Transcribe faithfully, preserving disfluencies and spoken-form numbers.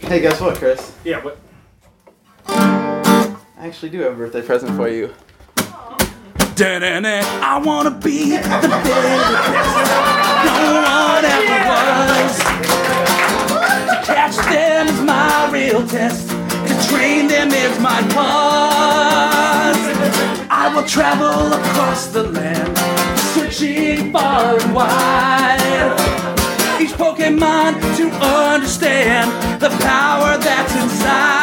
Hey, guess what, Chris? Yeah, what? I actually do have a birthday present for you. Da-da-da, I wanna be the very best no one ever was. To catch them is my real test. To train them is my cause. I will travel across the land, searching far and wide. Each Pokemon to understand the power that's inside.